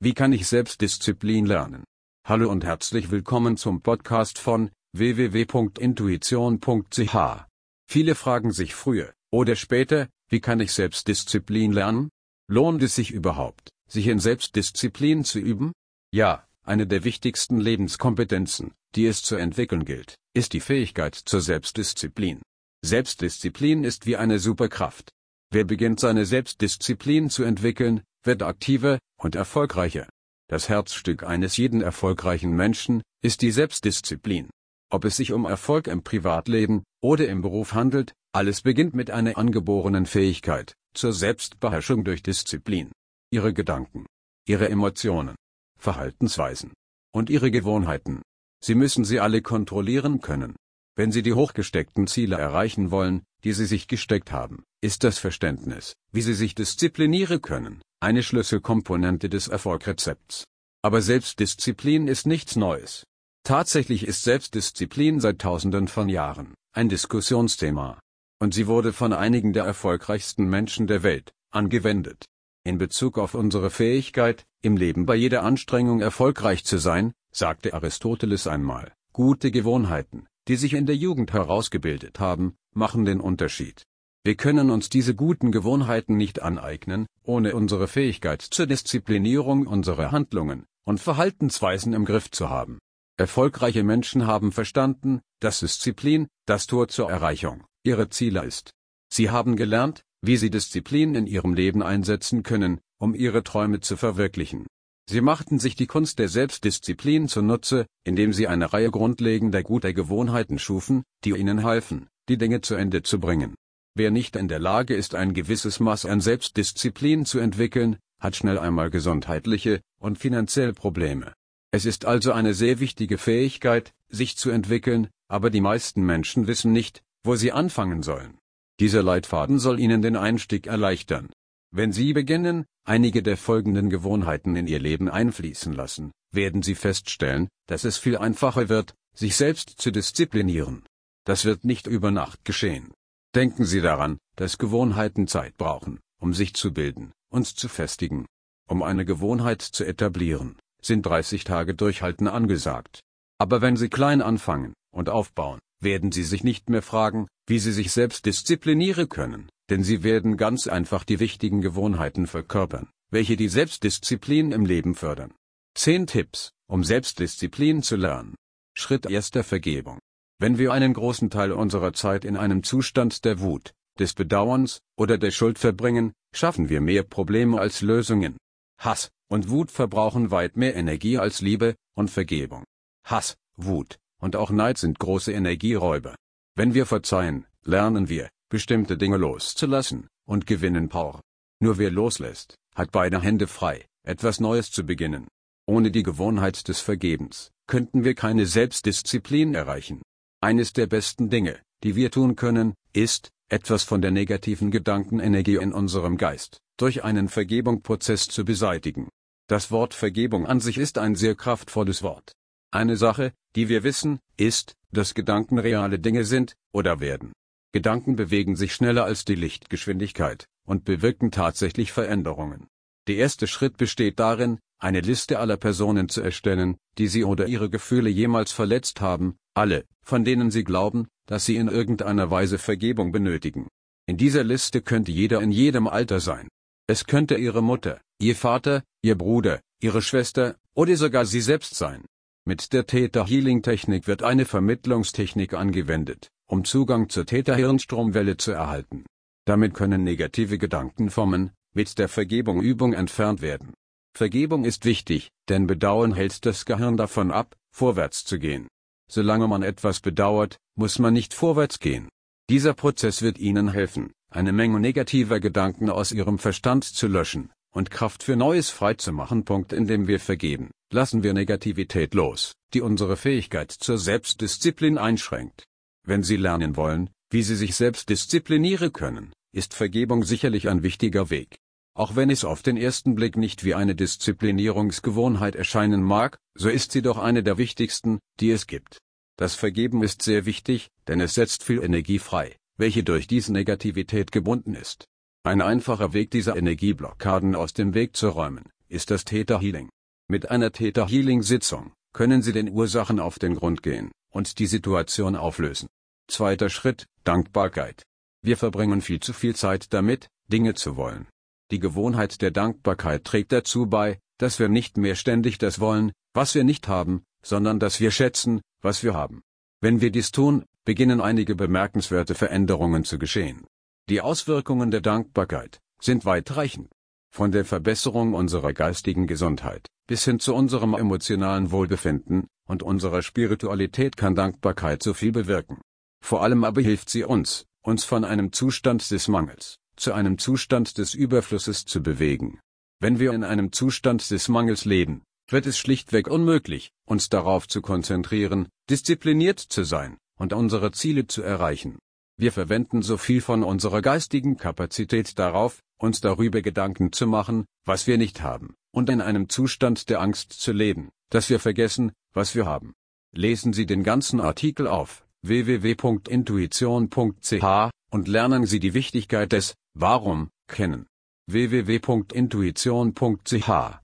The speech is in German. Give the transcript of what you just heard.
Wie kann ich Selbstdisziplin lernen? Hallo und herzlich willkommen zum Podcast von www.intuition.ch. Viele fragen sich früher oder später, wie kann ich Selbstdisziplin lernen? Lohnt es sich überhaupt, sich in Selbstdisziplin zu üben? Ja, eine der wichtigsten Lebenskompetenzen, die es zu entwickeln gilt, ist die Fähigkeit zur Selbstdisziplin. Selbstdisziplin ist wie eine Superkraft. Wer beginnt, seine Selbstdisziplin zu entwickeln, wird aktiver und erfolgreicher. Das Herzstück eines jeden erfolgreichen Menschen ist die Selbstdisziplin. Ob es sich um Erfolg im Privatleben oder im Beruf handelt, alles beginnt mit einer angeborenen Fähigkeit zur Selbstbeherrschung durch Disziplin. Ihre Gedanken, Ihre Emotionen, Verhaltensweisen und Ihre Gewohnheiten. Sie müssen sie alle kontrollieren können. Wenn Sie die hochgesteckten Ziele erreichen wollen, die Sie sich gesteckt haben, ist das Verständnis, wie Sie sich disziplinieren können, eine Schlüsselkomponente des Erfolgsrezepts. Aber Selbstdisziplin ist nichts Neues. Tatsächlich ist Selbstdisziplin seit Tausenden von Jahren ein Diskussionsthema. Und sie wurde von einigen der erfolgreichsten Menschen der Welt angewendet. In Bezug auf unsere Fähigkeit, im Leben bei jeder Anstrengung erfolgreich zu sein, sagte Aristoteles einmal, gute Gewohnheiten, die sich in der Jugend herausgebildet haben, machen den Unterschied. Wir können uns diese guten Gewohnheiten nicht aneignen, ohne unsere Fähigkeit zur Disziplinierung unserer Handlungen und Verhaltensweisen im Griff zu haben. Erfolgreiche Menschen haben verstanden, dass Disziplin das Tor zur Erreichung ihrer Ziele ist. Sie haben gelernt, wie sie Disziplin in ihrem Leben einsetzen können, um ihre Träume zu verwirklichen. Sie machten sich die Kunst der Selbstdisziplin zunutze, indem sie eine Reihe grundlegender guter Gewohnheiten schufen, die ihnen halfen, die Dinge zu Ende zu bringen. Wer nicht in der Lage ist, ein gewisses Maß an Selbstdisziplin zu entwickeln, hat schnell einmal gesundheitliche und finanzielle Probleme. Es ist also eine sehr wichtige Fähigkeit, sich zu entwickeln, aber die meisten Menschen wissen nicht, wo sie anfangen sollen. Dieser Leitfaden soll Ihnen den Einstieg erleichtern. Wenn Sie beginnen, einige der folgenden Gewohnheiten in Ihr Leben einfließen lassen, werden Sie feststellen, dass es viel einfacher wird, sich selbst zu disziplinieren. Das wird nicht über Nacht geschehen. Denken Sie daran, dass Gewohnheiten Zeit brauchen, um sich zu bilden und zu festigen. Um eine Gewohnheit zu etablieren, sind 30 Tage Durchhalten angesagt. Aber wenn Sie klein anfangen und aufbauen, werden Sie sich nicht mehr fragen, wie Sie sich selbst disziplinieren können, denn Sie werden ganz einfach die wichtigen Gewohnheiten verkörpern, welche die Selbstdisziplin im Leben fördern. 10 Tipps, um Selbstdisziplin zu lernen. Schritt 1: Vergebung. Wenn wir einen großen Teil unserer Zeit in einem Zustand der Wut, des Bedauerns oder der Schuld verbringen, schaffen wir mehr Probleme als Lösungen. Hass und Wut verbrauchen weit mehr Energie als Liebe und Vergebung. Hass, Wut und auch Neid sind große Energieräuber. Wenn wir verzeihen, lernen wir, bestimmte Dinge loszulassen und gewinnen Power. Nur wer loslässt, hat beide Hände frei, etwas Neues zu beginnen. Ohne die Gewohnheit des Vergebens könnten wir keine Selbstdisziplin erreichen. Eines der besten Dinge, die wir tun können, ist, etwas von der negativen Gedankenenergie in unserem Geist durch einen Vergebungsprozess zu beseitigen. Das Wort Vergebung an sich ist ein sehr kraftvolles Wort. Eine Sache, die wir wissen, ist, dass Gedanken reale Dinge sind oder werden. Gedanken bewegen sich schneller als die Lichtgeschwindigkeit und bewirken tatsächlich Veränderungen. Der erste Schritt besteht darin, eine Liste aller Personen zu erstellen, die Sie oder Ihre Gefühle jemals verletzt haben, alle, von denen Sie glauben, dass sie in irgendeiner Weise Vergebung benötigen. In dieser Liste könnte jeder in jedem Alter sein. Es könnte Ihre Mutter, Ihr Vater, Ihr Bruder, Ihre Schwester oder sogar Sie selbst sein. Mit der Theta-Healing-Technik wird eine Vermittlungstechnik angewendet, um Zugang zur Theta-Hirnstromwelle zu erhalten. Damit können negative Gedankenformen mit der Vergebung-Übung entfernt werden. Vergebung ist wichtig, denn Bedauern hält das Gehirn davon ab, vorwärts zu gehen. Solange man etwas bedauert, muss man nicht vorwärts gehen. Dieser Prozess wird Ihnen helfen, eine Menge negativer Gedanken aus Ihrem Verstand zu löschen und Kraft für Neues freizumachen. Indem wir vergeben, lassen wir Negativität los, die unsere Fähigkeit zur Selbstdisziplin einschränkt. Wenn Sie lernen wollen, wie Sie sich selbst disziplinieren können, ist Vergebung sicherlich ein wichtiger Weg. Auch wenn es auf den ersten Blick nicht wie eine Disziplinierungsgewohnheit erscheinen mag, so ist sie doch eine der wichtigsten, die es gibt. Das Vergeben ist sehr wichtig, denn es setzt viel Energie frei, welche durch diese Negativität gebunden ist. Ein einfacher Weg, diese Energieblockaden aus dem Weg zu räumen, ist das Theta Healing. Mit einer Theta Healing Sitzung können Sie den Ursachen auf den Grund gehen und die Situation auflösen. Zweiter Schritt, Dankbarkeit. Wir verbringen viel zu viel Zeit damit, Dinge zu wollen. Die Gewohnheit der Dankbarkeit trägt dazu bei, dass wir nicht mehr ständig das wollen, was wir nicht haben, sondern dass wir schätzen, was wir haben. Wenn wir dies tun, beginnen einige bemerkenswerte Veränderungen zu geschehen. Die Auswirkungen der Dankbarkeit sind weitreichend. Von der Verbesserung unserer geistigen Gesundheit bis hin zu unserem emotionalen Wohlbefinden und unserer Spiritualität kann Dankbarkeit so viel bewirken. Vor allem aber hilft sie uns von einem Zustand des Mangels zu einem Zustand des Überflusses zu bewegen. Wenn wir in einem Zustand des Mangels leben, wird es schlichtweg unmöglich, uns darauf zu konzentrieren, diszipliniert zu sein und unsere Ziele zu erreichen. Wir verwenden so viel von unserer geistigen Kapazität darauf, uns darüber Gedanken zu machen, was wir nicht haben, und in einem Zustand der Angst zu leben, dass wir vergessen, was wir haben. Lesen Sie den ganzen Artikel auf www.intuition.ch und lernen Sie die Wichtigkeit des Warum kennen. www.intuition.ch